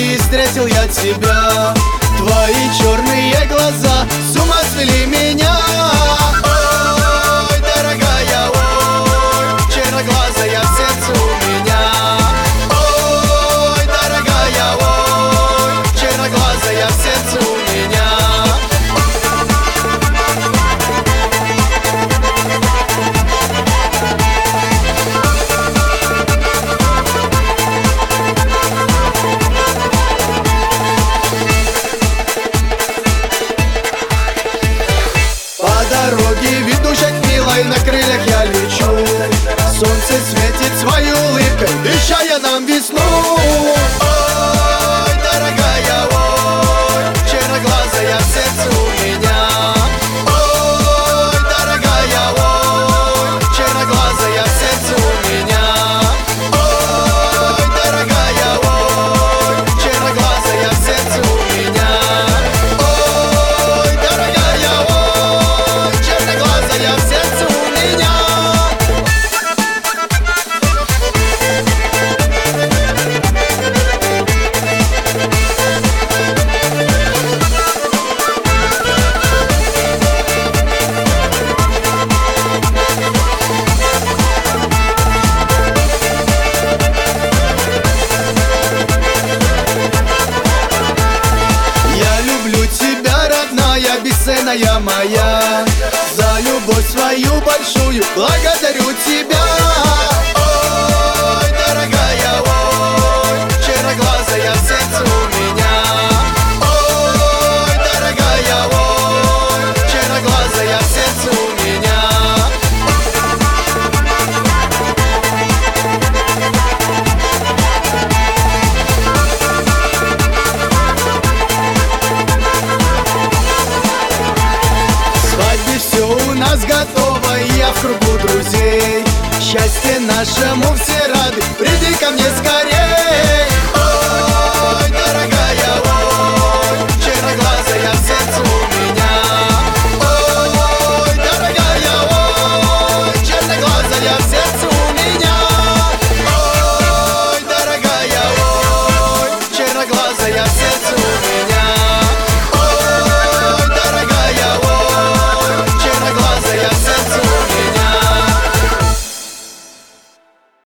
дороги встретил я тебя. Твои черные глаза с ума свели меня. Ой, дорогая, ой, черноглазая в сердце у меня. Ой, дорогая, ой, черноглазая в сердце у меня. Дороги, ведущей к милой, на крыльях я лечу. Солнце светит своей улыбкой, вещая нам весну. Ой, дорогая, ой, черноглазая в сердце у меня. Ой, дорогая, ой, черноглазая в сердце у меня. Ой, дорогая, ой, черноглазая в сердце у меня. Ой, дорогая, ой, черноглазая в сердце у меня. Я люблю тебя, родная, бесценная моя. За любовь свою большую благодарю тебя. Ой, дорогая, ой, черноглазая в сердце у меня. Ой, дорогая, ой, черноглазая в сердце у меня. Свадьбе все у нас готово, и я в кругу друзей. Счастье нашему все рады, приди ко мне скорей. Ой, дорогая, ой, черноглазая в сердце у меня.